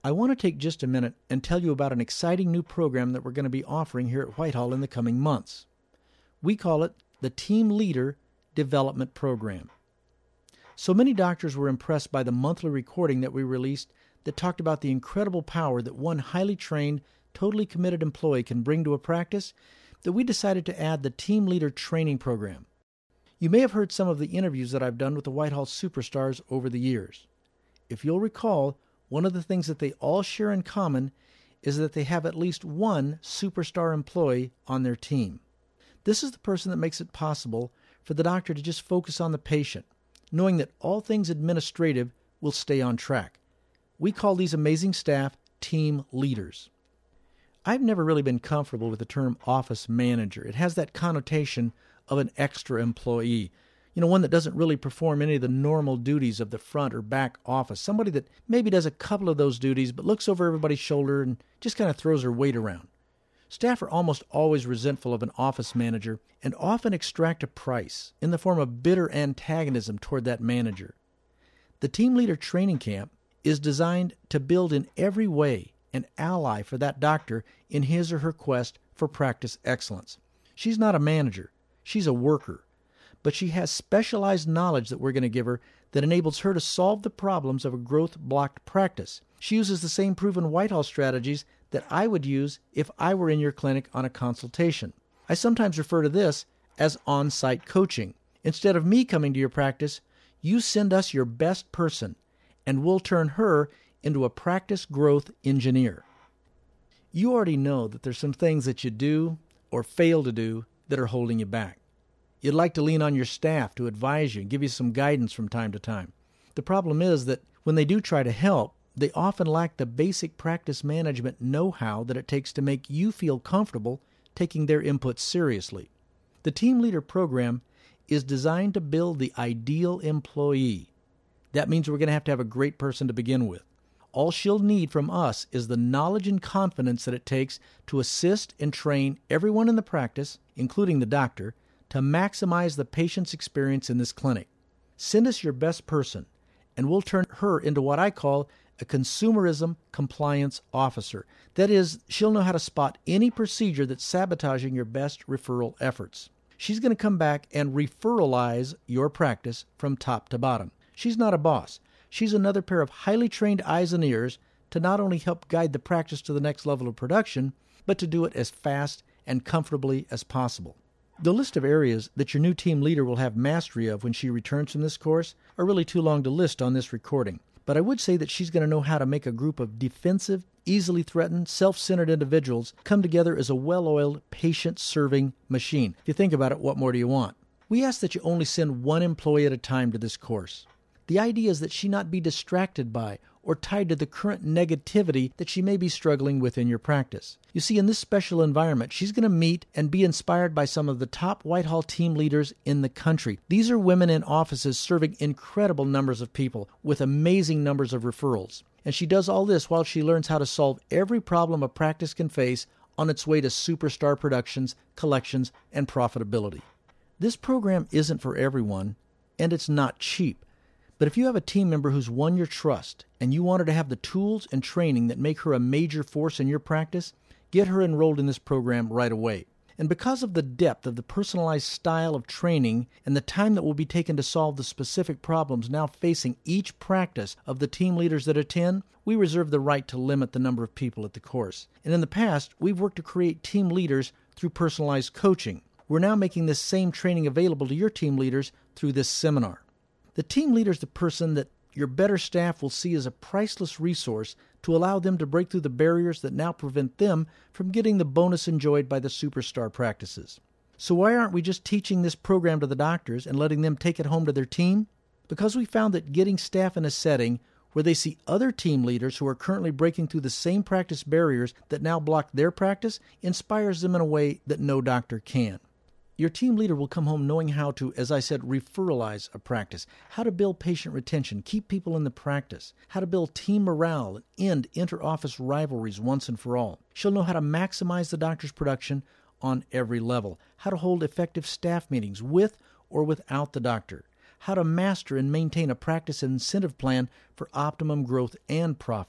I want to take just a minute and tell you about an exciting new program that we're going to be offering here at Whitehall in the coming months. We call it the Team Leader Development Program. So many doctors were impressed by the monthly recording that we released that talked about the incredible power that one highly trained, totally committed employee can bring to a practice that we decided to add the Team Leader Training Program. You may have heard some of the interviews that I've done with the Whitehall superstars over the years. If you'll recall, one of the things that they all share in common is that they have at least one superstar employee on their team. This is the person that makes it possible for the doctor to just focus on the patient, knowing that all things administrative will stay on track. We call these amazing staff team leaders. I've never really been comfortable with the term office manager. It has that connotation of an extra employee, one that doesn't really perform any of the normal duties of the front or back office, somebody that maybe does a couple of those duties but looks over everybody's shoulder and just kind of throws her weight around. Staff are almost always resentful of an office manager and often extract a price in the form of bitter antagonism toward that manager. The Team Leader Training Camp is designed to build in every way an ally for that doctor in his or her quest for practice excellence. She's not a manager, she's a worker, but she has specialized knowledge that we're going to give her that enables her to solve the problems of a growth-blocked practice. She uses the same proven Whitehall strategies that I would use if I were in your clinic on a consultation. I sometimes refer to this as on-site coaching. Instead of me coming to your practice, you send us your best person, and we'll turn her into a practice growth engineer. You already know that there's some things that you do or fail to do that are holding you back. You'd like to lean on your staff to advise you and give you some guidance from time to time. The problem is that when they do try to help, they often lack the basic practice management know-how that it takes to make you feel comfortable taking their input seriously. The Team Leader program is designed to build the ideal employee. That means we're going to have a great person to begin with. All she'll need from us is the knowledge and confidence that it takes to assist and train everyone in the practice, including the doctor, to maximize the patient's experience in this clinic. Send us your best person, and we'll turn her into what I call a consumerism compliance officer. That is, she'll know how to spot any procedure that's sabotaging your best referral efforts. She's going to come back and referralize your practice from top to bottom. She's not a boss. She's another pair of highly trained eyes and ears to not only help guide the practice to the next level of production, but to do it as fast and comfortably as possible. The list of areas that your new team leader will have mastery of when she returns from this course are really too long to list on this recording. But I would say that she's going to know how to make a group of defensive, easily threatened, self-centered individuals come together as a well-oiled, patient-serving machine. If you think about it, what more do you want? We ask that you only send one employee at a time to this course. The idea is that she not be distracted by or tied to the current negativity that she may be struggling with in your practice. You see, in this special environment, she's going to meet and be inspired by some of the top Whitehall team leaders in the country. These are women in offices serving incredible numbers of people with amazing numbers of referrals. And she does all this while she learns how to solve every problem a practice can face on its way to superstar productions, collections, and profitability. This program isn't for everyone, and it's not cheap. But if you have a team member who's won your trust and you want her to have the tools and training that make her a major force in your practice, get her enrolled in this program right away. And because of the depth of the personalized style of training and the time that will be taken to solve the specific problems now facing each practice of the team leaders that attend, we reserve the right to limit the number of people at the course. And in the past, we've worked to create team leaders through personalized coaching. We're now making this same training available to your team leaders through this seminar. The team leader is the person that your better staff will see as a priceless resource to allow them to break through the barriers that now prevent them from getting the bonus enjoyed by the superstar practices. So why aren't we just teaching this program to the doctors and letting them take it home to their team? Because we found that getting staff in a setting where they see other team leaders who are currently breaking through the same practice barriers that now block their practice inspires them in a way that no doctor can. Your team leader will come home knowing how to, as I said, referralize a practice, how to build patient retention, keep people in the practice, how to build team morale, and end inter-office rivalries once and for all. She'll know how to maximize the doctor's production on every level, how to hold effective staff meetings with or without the doctor, how to master and maintain a practice incentive plan for optimum growth and profit,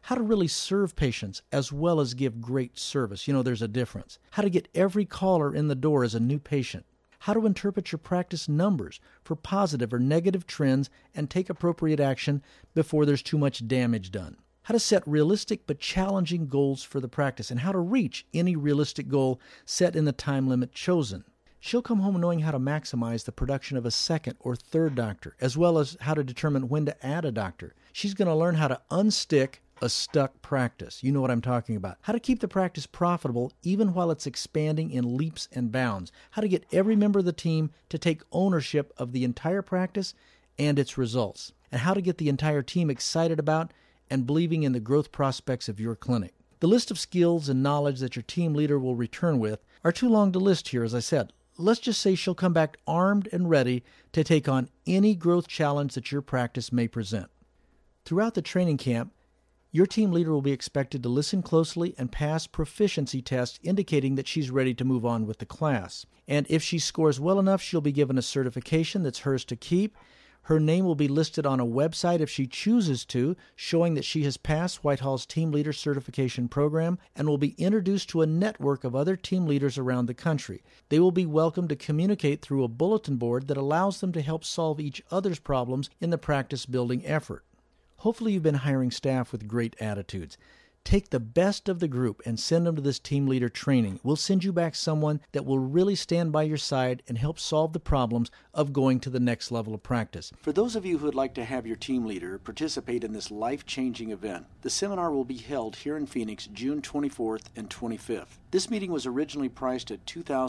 how to really serve patients as well as give great service. You know, there's a difference. How to get every caller in the door as a new patient. How to interpret your practice numbers for positive or negative trends and take appropriate action before there's too much damage done. How to set realistic but challenging goals for the practice and how to reach any realistic goal set in the time limit chosen. She'll come home knowing how to maximize the production of a second or third doctor, as well as how to determine when to add a doctor. She's going to learn how to unstick a stuck practice. You know what I'm talking about. How to keep the practice profitable even while it's expanding in leaps and bounds. How to get every member of the team to take ownership of the entire practice and its results. And how to get the entire team excited about and believing in the growth prospects of your clinic. The list of skills and knowledge that your team leader will return with are too long to list here, as I said. Let's just say she'll come back armed and ready to take on any growth challenge that your practice may present. Throughout the training camp, your team leader will be expected to listen closely and pass proficiency tests indicating that she's ready to move on with the class. And if she scores well enough, she'll be given a certification that's hers to keep. Her name will be listed on a website if she chooses to, showing that she has passed Whitehall's Team Leader Certification Program and will be introduced to a network of other team leaders around the country. They will be welcome to communicate through a bulletin board that allows them to help solve each other's problems in the practice building effort. Hopefully you've been hiring staff with great attitudes. Take the best of the group and send them to this team leader training. We'll send you back someone that will really stand by your side and help solve the problems of going to the next level of practice. For those of you who would like to have your team leader participate in this life-changing event, the seminar will be held here in Phoenix June 24th and 25th. This meeting was originally priced at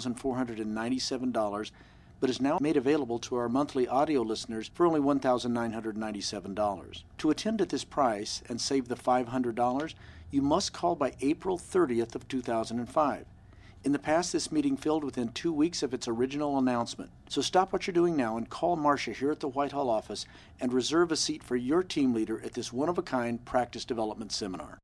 $2,497, but is now made available to our monthly audio listeners for only $1,997. To attend at this price and save the $500, you must call by April 30th of 2005. In the past, this meeting filled within 2 weeks of its original announcement. So stop what you're doing now and call Marcia here at the Whitehall office and reserve a seat for your team leader at this one-of-a-kind practice development seminar.